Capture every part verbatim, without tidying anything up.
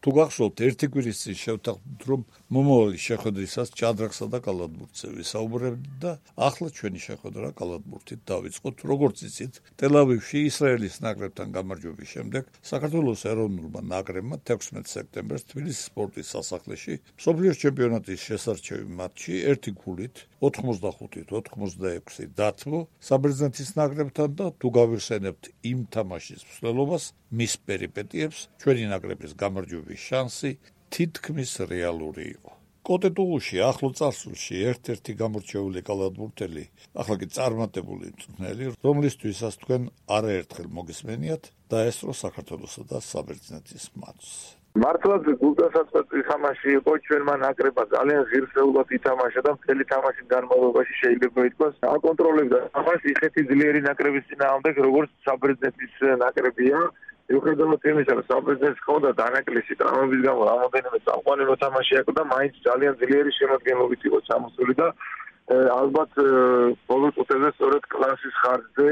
თუ გახსოვთ, ერთი კვირის წინ შევთანხმდით, რომ მომავალი შეხვედრისას ჭადრაკსა და კალათბურთზე ვისაუბრებდით და ახლა ჩვენი შეხვედრა კალათბურთით დავიწყოთ. როგორც იცით, ტელ-ავივში ისრაელის ნაკრებთან გამარჯვების შემდეგ საქართველოს ეროვნულმა ნაკრებმა თექვსმეტ სექტემბერს თბილისის სპორტის სასახლეში მსოფლიოს ჩემპიონატის შესარჩევი მატჩი ერთი გოლით ოთხმოცდახუთით ოთხმოცდაექვსი დათმო საბერძნეთის ნაკრებთან და თუ გავიხსენებთ იმ თამაშის მსვლელობას, მის პერიპეტიებს, ჩვენი ნაკრების გამარჯვების შანსი თითქმის რეალური იყო. კოტე ტუღუში ახლო წარსულში ერთ-ერთი გამორჩეული კალათბურთელი, ახლა კი წარმატებული მწვრთნელი, რომლისთვისაც თქვენ არაერთხელ მოგისმენიათ, დაესწრო საქართველოსა და საბერძნეთის მატჩს. მართლაც გულდასაწყვეტი თამაში იყო, ჩვენმა ნაკრებმა ძალიან ღირსეულად ითამაშა და მთელი თამაშის განმავლობაში შეიძლება ითქვას, აკონტროლებდა თამაშს ისეთი ძლიერი ნაკრების წინააღმდეგ, როგორც საბერძნეთის ნაკრებია. მიუხედავად იმისა, რომ საბერძნეთს ჰქონდა დანაკლისი ტრავმების გამო რამოდენიმე წამყვანი მოთამაშე აქვს და მაინც ძალიან ძლიერი შემადგენლობით იყო ჩამოსული და ალბათ ბოლო წუთებზე სწორედ კლასის ხარჯზე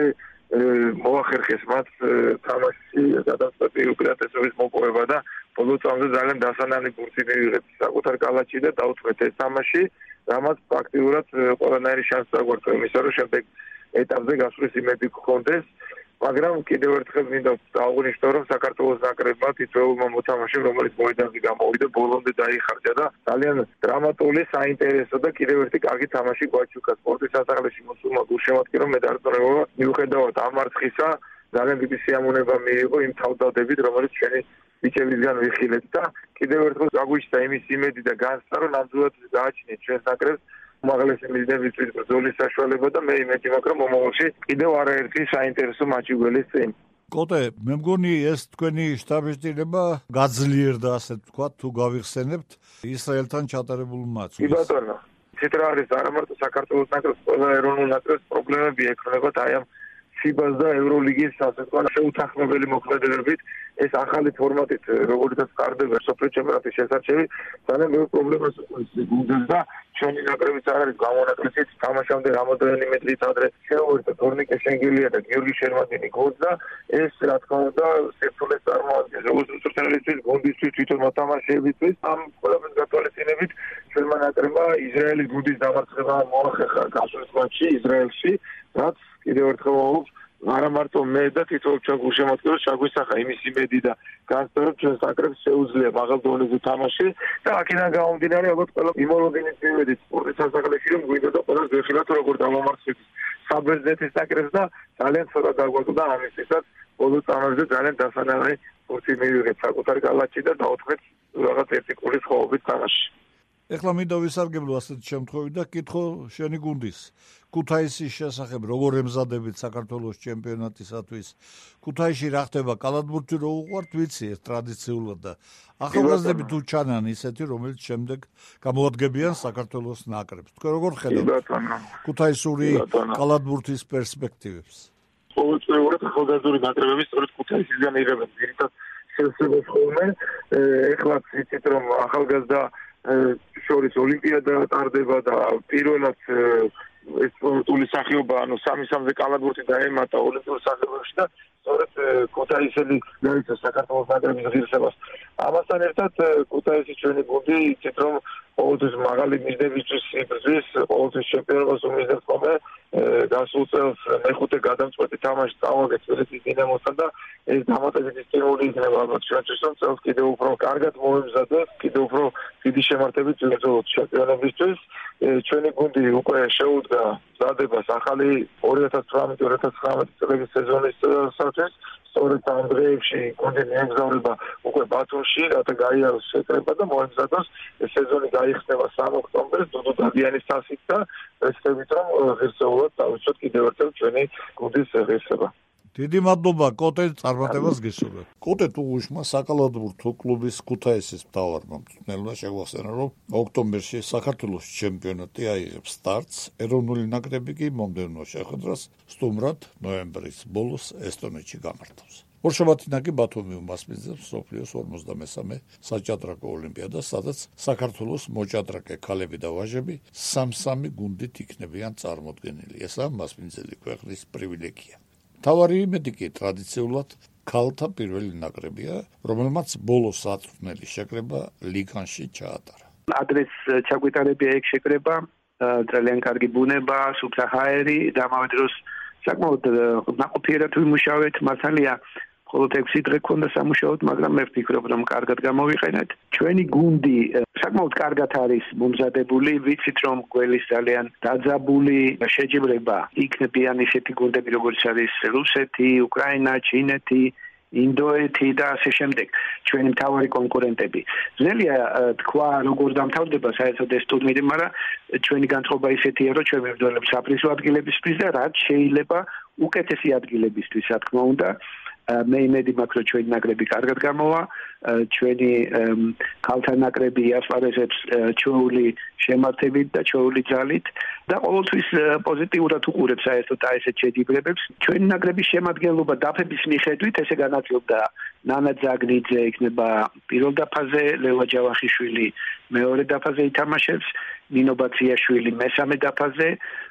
მოახერხეს მათ თამაში გადაწყვეტი უპირატესობის მოპოვება და ბოლო წამზე ძალიან დასანალი ბურთი მიიღეთ საკუთარ კალათში და დაუწყვეთ ეს თამაში, რამაც პრაქტიკულად ყველანაირი შანსი აგვართა იმისა, რომ შემდეგ ეტაპზე გასვლის იმედი გქონდეს. მაგრამ კიდევ ერთხელ მინდა დავუღვნიშნო, რომ საქართველოს ნაკრებმა თითოეულმა მოთამაშემ, რომელიც მოედანზე გამოვიდა, ბოლომდე დაიხარჯა და ძალიან დრამატული, საინტერესო და კიდევ ერთი კარგი თამაში გვაჩუქა სპორტის სასახლეში მოსულმა გულშემატკივრომ მედარწმუნებულმა. მიუხედავად ამ მარცხისა, ძალიან დიდი სიამოვნება მიიღო იმ თავდადებით, რომელიც ჩვენი ბიჭებისგან ვიხილეთ და კიდევ ერთხელ გაგვიჩნდა იმის იმედი და განცდა, რომ ნამდვილად გააჩინეთ ჩვენს ნაკრებს უმაღლესი მიზნებისთვის ბრძოლის საშუალება და მე იმედი მაქვს, რომ მომავალში კიდევ არაერთი საინტერესო მატჩი გველის წინ. კოტე, მე მგონი ეს თქვენი შტაბ-ბიჭდილება გაძლიერდა, ასე ვთქვათ, თუ გავიხსენებთ ისრაელთან ჩატარებულ მატჩს. კი ბატონო, ცით რა არის, არა მარტო საქართველოს ნაკრებს, ყველა ეროვნულ ნაკრებს პრობლემები ექნებათ აი ამ ფიბას და ევროლიგის ასე ვთქვათ შეუთანხმებელი მოქმედებებით. ეს ახალი ფორმატით, როგორიცაც ტარდება სოფლიო ჩემპიონატის შესარჩევი, ძალიან ბევრ პრობლემას უქმნის და ჩვენი ნაკრებიც არ არის გამონაკლისით, თამაშამდე რამოდენიმე წლით ადრე შეუერთდა თორნიკე შენგელია და გიორგი შერმადინი გუნდს და ეს რა თქმა უნდა სირთულეს წარმოადგენს როგორც მწვრთნელისთვის, გუნდისთვის, თვითონ მოთამაშეებისთვის. ამ ყველაფრის გათვალისწინებით ჩვენმა ნაკრებმა ისრაელის გუნდის დამარცხება მოახერხა გასვლის მატჩში ისრაელში, რაც კიდევ ერთხელ ვამბობ, არა მარტო მე და თითოეულ ჩვენ გულშემატკივრებს ჩაგვისახა იმის იმედი და განცდა, რომ ჩვენს ნაკრებს შეუძლია მაღალ დონეზე თამაში და აქედან გამომდინარე, ალბათ ყველა იმოლოგინით იმედით სპორტის სასახლეში, რომ გვინდა და ყველას ვეხილათ, როგორ დავამარცხეთ საბერძნეთის ნაკრებს და ძალიან ცოტა დაგვაკლდა ამისთვისაც ბოლო წამებზე ძალიან დასანალი ბურთი მივიღეთ საკუთარ კალათში და დაუთხეთ რაღაც ერთი კულის ხოვობით თამაში. ეხლა მინდა ვისარგებლო ასეთ შემთხვევით და კითხო შენი გუნდის ქუთაისის შესახებ, როგორ ემზადებით საქართველოს ჩემპიონატისათვის. ქუთაისში რა ხდება, კალათბურთი რო უყვართ, ვიცი ეს ტრადიციულად და ახალგაზრდები თუ ჩანან ისეთი, რომელიც შემდეგ გამოადგენენ საქართველოს ნაკრებს. თქვენ როგორ ხედავთ ქუთაისური კალათბურთის პერსპექტივებს? ყოველწლიურად ახალგაზრდული ნაკრებები სწორედ ქუთაისისგან იღებენ ძირითად შესაძლებლობას ხოლმე. ეხლაც იცით, რომ ახალგაზრდა შორის ოლიმპიადა ტარდება და პირველად ეს სპორტული სახეობა, ანუ სამი სამზე კალათბურთი დაემატა ოლიმპიურ სახეობებში და სწორედ ქუთაისელი გაიცა საქართველოს ნაკრების ღირსებას. ამასთან ერთად ქუთაისის ჩვენი გუნდი იცით, რომ ყოველთვის მაღალი მიზნებისთვის იბრძვის, ყოველთვის ჩემპიონობას უმიზნებს ხოლმე. გასულ წელს მეხუთე გადამწყვეტი თამაში წავაგეთ თბილისის დინამოსთან და ეს დამატებითი სტიმული იქნება ალბათ ჩვენთვის, რომ წელს კიდევ უფრო კარგად მოემზადოთ, კიდევ უფრო დიდი შემართებით ვიბრძოლოთ ჩემპიონობისთვის. ჩვენი გუნდი უკვე შეუდგა მზადებას ახალი ორი ათას თვრამეტი ორი ათას ცხრამეტი წლების სეზონისათვის. სწორედ ამ დღეებში გუნდი მიემგზავრება უკვე ბათუმში, რათა გაიაროს შეკრება და მოემზადოს. სეზონი გაიხსნება სამი ოქტომბერს დუდუ დადიანის თასით და ვეცდებით, რომ ღირსეულად დავიცვათ კიდევ ერთხელ ჩვენი გუნდის ღირსება. დიდი მადლობა კოტე, წარმატებას გისურვებ. კოტე ტუღუშმა საკალათბურთო კლუბის ქუთაისის მთავარმა მწვრთნელმა შეგვახსენა, რომ ოქტომბერში საქართველოს ჩემპიონატი აიღებს სტარტს, ეროვნული ნაკრები კი მომდევნო შეხვედრას სტუმრად ნოემბრის ბოლოს ესტონეთში გამართავს. ორშაბათინა კი ბათუმი უმასპინძლებს მსოფლიოს ორმოცდამესამე საჭადრაკო ოლიმპიადას, სადაც საქართველოს მოჭადრაკე ქალები და ვაჟები სამ-სამი გუნდით იქნებიან წარმოდგენილი. ესაა მასპინძელი ქვეყნის პრივილეგია. თავარი იმედი კი ტრადიციულად ქალთა პირველი ნაკრებია, რომელმაც ბოლო საათვნელი შეკრება ლიგანში ჩაატარა. ადრეს ჩაგვიტარებია ეგ შეკრება, ძალიან კარგი ბუნება, სუფთა ჰაერი და ამავე დროს საკმაოდ ნაყოფიერად ვიმუშავეთ, მართალია მხოლოდ ექვსი დღე ქონდა სამუშაოდ, მაგრამ მე ვფიქრობ, რომ კარგად გამოვიყენეთ. ჩვენი გუნდი საკმაოდ კარგად არის მომზადებული, ვიცით რომ გველის ძალიან დაძაბული შეჯიბრება იქნებიან ისეთი გუნდები, როგორც არის რუსეთი, უკრაინა, ჩინეთი, ინდოეთი და ასე შემდეგ, ჩვენი მთავარი კონკურენტები. ძნელია თქვა, როგორ დამთავრდება საერთოდ ეს ტურნირი, მაგრამ ჩვენი განწყობა ისეთია, რომ ჩვენ მებრძოლებს საფრთხის ადგილებისთვის და რაც შეიძლება უკეთესი ადგილებისთვის, რა თქმა უნდა. მე იმედი მაქვს, რომ ჩვენი ნაკრები კარგად გამოვა, ჩვენი ქალთა ნაკრები ასპარეზებს ჩვეული შემართებით და ჩვეული ძალით და ყოველთვის პოზიტიურად უყურებს საერთოდ ესეთ შეჯიბრებებს. ჩვენი ნაკრების შემადგენლობა დაფების მიხედვით ესე განაწილდა ნანა ძაგნიძე იქნება პირველ დაფაზე, ლელა ჯავახიშვილი მეორე დაფაზე ითამაშებს, ნინო ბაციაშვილი მესამე დაფაზე,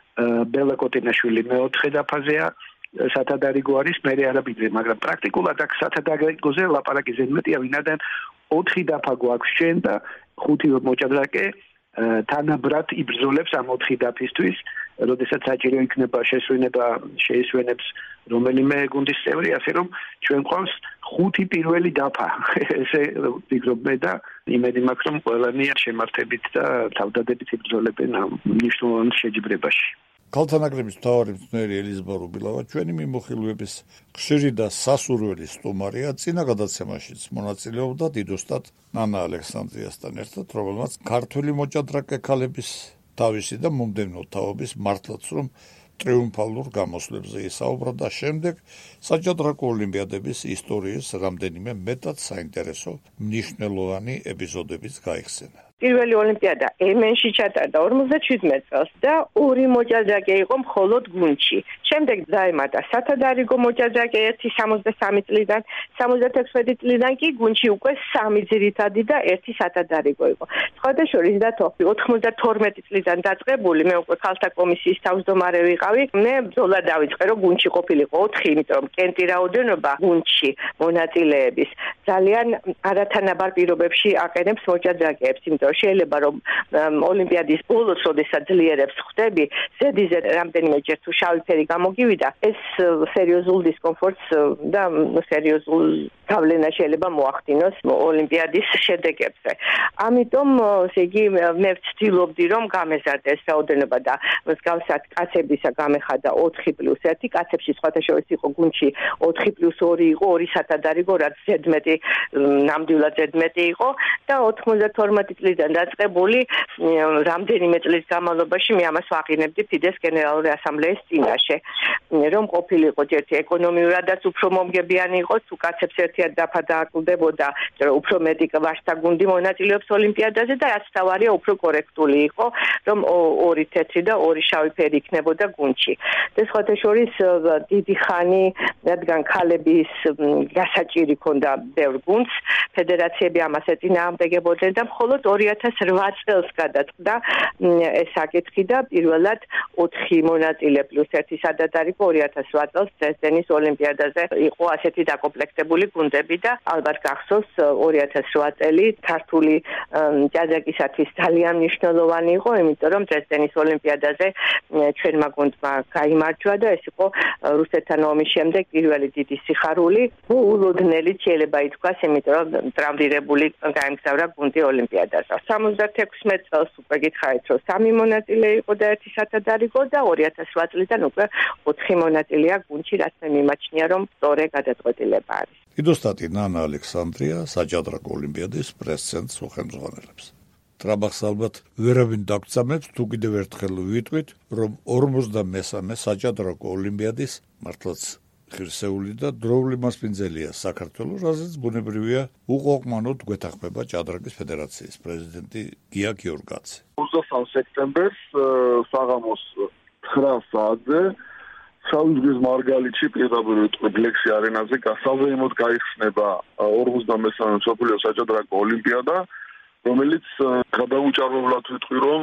ბელა კოტინაშვილი მეოთხე დაფაზეა. სათადარიგო არის მერე არაბიძე, მაგრამ პრაქტიკულად აქ სათადარიგოზე ლაპარაკი ზედმეტია, ვინაიდან ოთხი დაფა გვაქვს ჩვენ და ხუთი მოჭადრაკე თანაბრად იბრძოლებს ამ ოთხი დაფისთვის, როდესაც საჭირო იქნება შესვენება შეისვენებს რომელიმე გუნდის წევრი, ასე რომ ჩვენ გვყავს ხუთი პირველი დაფა. ესე ვფიქრობ მე და იმედი მაქვს, რომ ყველანი შემართებით და თავდადებით იბრძოლებენ ამ მნიშვნელოვან შეჯიბრებაში. ქალთა ნაკრების მთავარი მწვრთნელი ელიზაბა რუბილავა ჩვენი მიმოხილვების ხშირი და სასურველი სტუმარია, წინა გადაცემაშიც მონაწილეობდა დიდოსტატ ნანა ალექსანდრიასთან ერთად, რომელმაც ქართველი მოჭადრაკე ქალების თავისი და მომდევნო თაობის მართლაც რომ ტრიუმფალურ გამოსვლებზე ისაუბრა და შემდეგ საჭადრაკო ოლიმპიადების ისტორიის რამდენიმე მეტად საინტერესო მნიშვნელოვანი ეპიზოდებიც გაიხსენა. პირველი ოლიმპიადა ემენში ჩატარდა ორმოცდაჩვიდმეტ წელს და ორი მოჭადრაკე იყო მხოლოდ გუნდში. შემდეგ დაემატა სათადარიგო მოჭადრაკე ერთი სამოცდასამი წლიდან, სამოცდათექვსმეტი წლიდან კი გუნდში უკვე სამი ძირითადი და ერთი სათადარიგო იყო. სხვადასხვა დათო ოთხმოცდათორმეტი წლიდან დაწყებული, მე უკვე ქალთა კომისიის თავმჯდომარე ვიყავი. მე ბრძოლა დავიწყე, რომ გუნდში ყოფილიყო ოთხი, იმიტომ რომ კენტი რაოდენობა გუნდში მონაწილეების ძალიან არათანაბარ პირობებში აყენებს მოჭადრაკეებს, იმიტომ შეიძლება რომ ოლიმპიადის ბოლოს, როდესაც ძლიერებს ხვდები, ზედიზე რამდენიმეჯერ თუ შავი ფერი გამოგივიდა, ეს სერიოზულ დისკომფორტს და სერიოზულ გავლენას შეიძლება მოახდინოს ოლიმპიადის შედეგებზე. ამიტომ ესე იგი მე ვცდილობდი რომ გამეზარდეს რაოდენობა და მსგავსად კაცებისა გამეხადა ოთხი პლუს ერთი, კაცებში სხვადასხვა იყო გუნდში ოთხი პლუს ორი იყო, ორი სათადარიგო, რაც ზედმეტი ნამდვილად ზედმეტი იყო და ოთხმოცდათორმეტი წლიდან დაწყებული რამდენიმე წლის განმავლობაში მე ამას ვაყინებდი ფიდეს გენერალური ასამბლეის წინაშე, რომ ყოფილიყო ერთი ეკონომიურადაც უფრო მომგებიანი იყოს, თუ კაცებს ერთიად დაფა დააკლდებოდა, რომ უფრო მეტი ვაჟთა გუნდი მონაწილეობს ოლიმპიადაზე და რაც თავარია უფრო კორექტული იყო, რომ ორი თეთრი და ორი შავი ფერი იქნებოდა გუნდში. და სხვადასხვა დიდი ხანი, რადგან ქალების გასაჭირი ქონდა ბევრ გუნდს, ფედერაციები ამას ეწინააღმდეგებოდნენ და მხოლოდ ორი ათას რვა წელს გადაწყდა ეს საკითხი და პირველად ოთხი მონაწილე პლუს ერთი სათადარიგო ორი ათას რვა წელს დრეზდენის ოლიმპიადაზე იყო ასეთი დაკომპლექტებული გუნდები და ალბათ გახსოვს ორი ათას რვა წელი ქართული ჭადრაკისათვის ძალიან მნიშვნელოვანი იყო, იმიტომ რომ დრეზდენის ოლიმპიადაზე ჩვენმა გუნდმა გაიმარჯვა და ეს იყო რუსეთთან ომის შემდეგ პირველი დიდი სიხარული, ულოდნელი შეიძლება ითქვას, იმიტომ რომ ტრავმირებული გაემგზავრა გუნდი ოლიმპიადაზე. სამოცდათექვსმეტ წელს უკვე გითხარით, რომ სამი მონაწილე იყო და ერთი სათადარიგო და ორი ათას რვა წლიდან უკვე ოთხი მონაწილეა გუნდში, რაც მე მიმაჩნია, რომ სწორი გადაწყვეტილება არის. დიდოსტატი ნანა ალექსანდრია საჭადრაკო ოლიმპიადის პრეს-ცენტრს უხელმძღვანელებს. ტრაბახს ალბათ ვერავინ დაგწამებს, თუ კიდევ ერთხელ ვიტყვით, რომ ორმოცდამესამე საჭადრაკო ოლიმპიადის მართლაც ღირსეული და დროული მასპინძელია საქართველოს, რაზეც ბუნებრივია უყოყმანოდ გვეთანხმება ჭადრაკის ფედერაციის პრეზიდენტი გია გიორგაძე. ოცდასამ სექტემბერს საღამოს ცხრა საათზე შავი ზღვის მარგალიტში პირდაპირ ვიტყვით ლექსი არენაზე გასავსებოდ გაიხსნება ორმოცდამესამე მსოფლიო საჭადრაკო ოლიმპიადა, რომელიც გადაუჭარბებლად ვიტყვი, რომ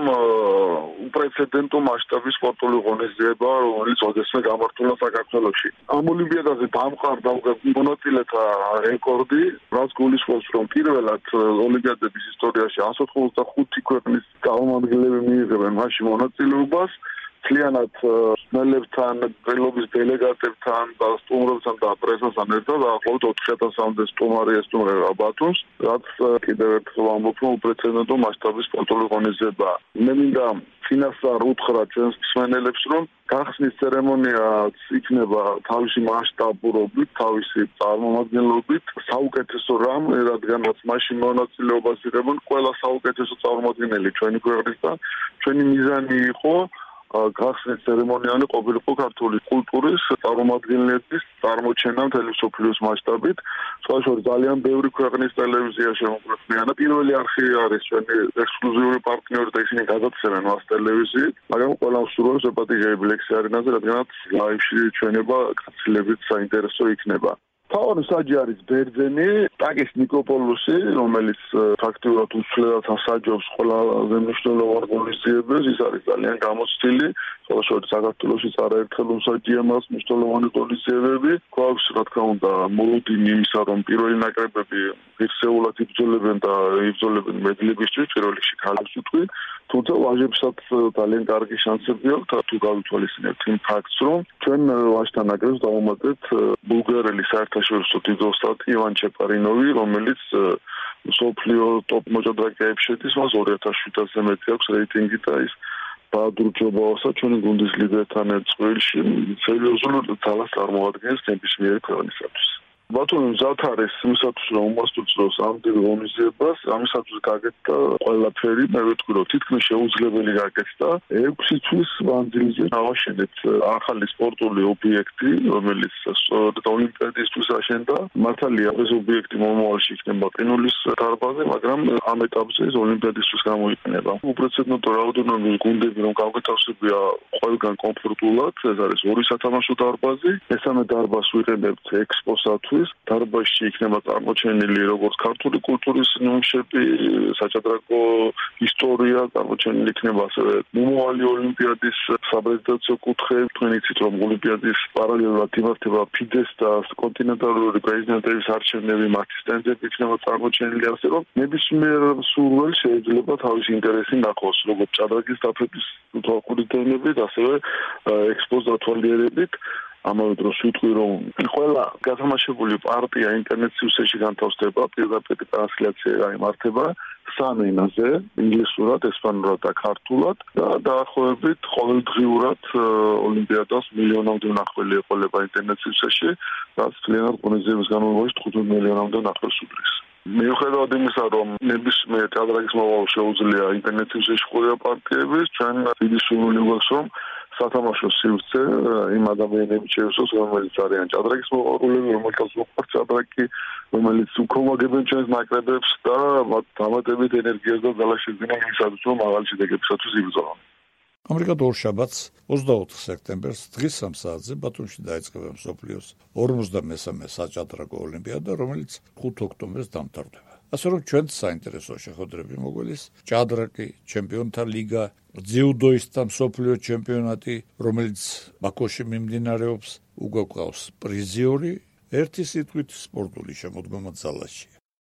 უპრეცედენტო მასშტაბის სპორტული ღონისძიება, რომელიც ოდესმე გამართულა საქართველოში. ამ ოლიმპიადაზე დამყარდა მონაწილეთა რეკორდი, რაც გულისხმობს, რომ პირველად ოლიმპიადების ისტორიაში εκατს ოცდახუთი ქვეყნის წარმომადგენლები მიიღებენ მასში მონაწილეობას. Მთლიანად მსმენელებთან, ყრილობის დელეგატებთან და სტუმრებთან და პრესასთან ერთად დაახლოებით ოთხი ათასამდე სტუმარი ესტუმრება ბათუმს, რაც კიდევ ერთხელ ვამბობ, რომ უპრეცედენტო მასშტაბის სპორტული ღონისძიებაა. მე მინდა წინასწარ უთხრა ჩვენს მსმენელებს, რომ გახსნის ცერემონიაც იქნება თავისი მასშტაბურობით, თავისი წარმომადგენლობით, საუკეთესო რამ, რადგანაც მასში მონაწილეობას იღებენ ყველა საუკეთესო წარმომადგენელი ჩვენი ქვეყნისგან. ჩვენი მიზანი იყო გახსნის ცერემონიალი ყოფილიყო ქართული კულტურის წარმომადგენლების წარმოჩენა მთელი მსოფლიოს მასშტაბით. სხვა შორის ძალიან ბევრი ქვეყნის ტელევიზია შემოგვეყვანა. პირველი არხი არის ჩვენი ექსკლუზიური პარტნიორი და ისინი გადაცემენ მას ტელევიზიით, მაგრამ ყველა მსურველს ეპატიჟეები ლექსი არინაზე, რადგანაც ლაივში ჩვენება გაცილებით საინტერესო იქნება. თავი საჯი არის ბერძენი, ტაკის ნიკოპოლუსი, რომელიც ფაქტიურად უცვლელად ასაჯობს ყველაზე მნიშვნელოვან ღონისძიებებს, ის არის ძალიან გამოცდილი, ხოლო შორის საქართველოშიც არაერთხელ უსაჯია მას მნიშვნელოვანი ღონისძიებები. გვაქვს, რა თქმა უნდა, მოლოდინი იმისა, რომ პირველი ნაკრებები ღირსეულად იბრძოლებენ და იბრძოლებენ მედლებისთვის, პირველ რიგში ქალებს ვიტყვი, თუმცა ვაჟებსაც ძალიან კარგი შანსები აქვს, თუ გავითვალისწინებთ იმ ფაქტს, რომ ჩვენ ვაჟთა ნაკრებს დავუმატეთ ბულგარელი საერთაშორისო დიდოსტატი ივან ჩეპარინოვი, რომელიც მსოფლიო ტოპ მოჭადრაკეებში შედის, მას ორი ათას შვიდასზე მეტი აქვს რეიტინგი და ის ბაადურჯობაოსა ჩვენი გუნდის ლიდერთან ერთ წყვილში სერიოზულ ძალას წარმოადგენს ნებისმიერი ქვეყნისათვის. ბათუმი მზად არის იმისათვის, რომ უმასპინძლოს ამ დიდ ღონისძიებას, ამისათვის გაკეთდა ყველაფერი, მე ვიტყვი, რომ თითქმის შეუძლებელი გაკეთდა. ექვსი თვის მანძილზე ავაშენეთ ახალი სპორტული ობიექტი, რომელიც ოლიმპიადისთვის აშენდა. მართალია, ეს ობიექტი მომავალში იქნება ყინულის დარბაზი, მაგრამ ამ ეტაპზე ეს ოლიმპიადისთვის გამოიყენება. უპრეცედენტო რაოდენობის გუნდები რომ გავგეთავსებია ყველგან კომფორტულად, ეს არის ორი სათამაშო დარბაზი, მესამე დარბაზს ვიყენებთ ექსპოსათვის. დარბაზში იქნება წარმოჩენილი როგორც ქართული კულტურის ნიმუშები, საჭადრაკო ისტორია, წარმოჩენილი იქნება ასევე მომავალი ოლიმპიადის საპრეზიდენტო კუთხეები. თქვენ იცით, რომ ოლიმპიადის პარალელურად იმართება ფიდეს და კონტინენტალური პრეზიდენტების არჩევნები, მათი სტენდები იქნება წარმოჩენილი, ასე რომ ნებისმიერ მსურველს შეიძლება თავისი ინტერესი ნახოს, როგორც ჭადრაკის დაფების თვალყური დენებით, ასევე ექსპოს დათვალიერებით. ამავე დროს ვიტყვი, რომ ყველა გათამაშებული პარტია ინტერნეტ სივრცეში განთავსდება, პირდაპირ ტრანსლაცია იმართება სამ ენაზე, ინგლისურად, ესპანურად და ქართულად და დაახლოებით ყოველდღიურად ოლიმპიადას მილიონამდე მნახველი ეყოლება ინტერნეტ სივრცეში, რაც მთლიანად ღონისძიების განმავლობაში თხუთმეტ მილიონამდე მნახველს უდრის. მიუხედავად იმისა, რომ ნებისმიერ ჭადრაკის მომავალ შეუძლია ინტერნეტ სივრცეში ყურება პარტიების, ჩვენ დიდი სურვილი გვაქვს, რომ სათამაშო სივრცე იმ ადამიანების შეესოს, რომელიც არიან ჭადრაკის მოყვარულები, რომელთაც მოყვართ ჭადრაკი, რომელიც უქომაგებენ ჩვენს ნაკრებებს და მათ დამატებით ენერგიას და ძალას შეძენენ იმისათვის, რომ მაღალი შედეგებისათვის იბრძოლონ. ამრიგად ორშაბათს ოცდაოთხ სექტემბერს დღის სამ საათზე ბათუმში დაიწყება მსოფლიოს ორმოცდამესამე საჭადრაკო ოლიმპიადა, რომელიც ხუთი ოქტომბერს დამთავრდება. ასე რომ ჩვენც საინტერესო შეხვედრები მოგველის ჭადრაკი, ჩემპიონთა ლიგა, ძიუდოისტთა მსოფლიო ჩემპიონატი, რომელიც ბაქოში მიმდინარეობს, უგვაქვს პრიზიორი, ერთი სიტყვით სპორტული შემოდგომა ძალაში.